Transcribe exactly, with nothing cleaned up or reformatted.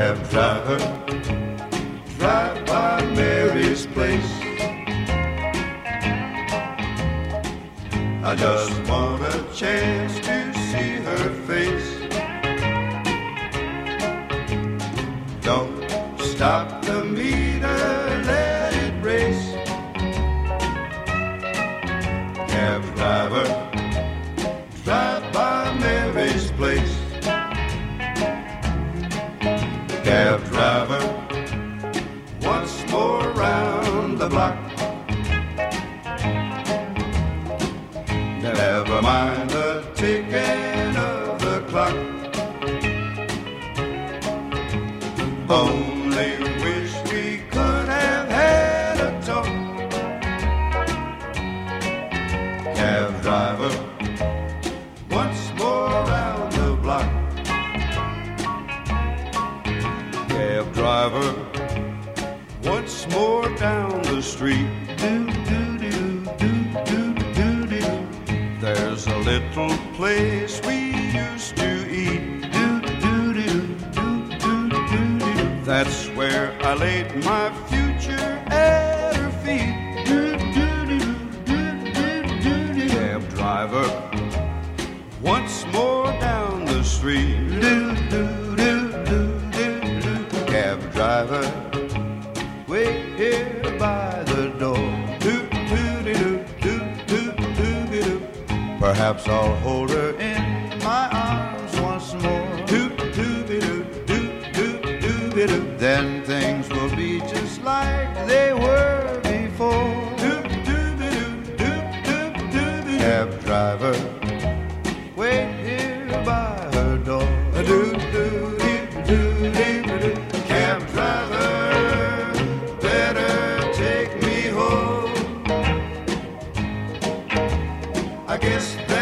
Cab driver, drive by Mary's place. I just want a chance to see her face. Don't stop the meter, let it race. Cab driver, drive by Mary's place. Cab driver, once more round the block. Never mind the ticking of the clock. Only wish we could have had a talk. Cab driver, once more round the block. Cab driver, once more down the street. Do, do, do, do, do, do, do. There's a little place we used to eat. Do, do, do, do, do, do, do. That's where I laid my future at her feet. Do, do, do, do, do, do, do. Cab driver, once more down the street. Do, do, do, do, do, do. Cab driver, wait here by the door. Do, do, do, do, do, do, do, do. Perhaps I'll hold her in my arms once more. Do, do, do, do, do, do, do, do. Then things will be just like they were before. Do, do, do, do, do, do, do. Cab driver, wait here by her door. Do, do, do, do, do, do. Cab driver, better take me home. I guess that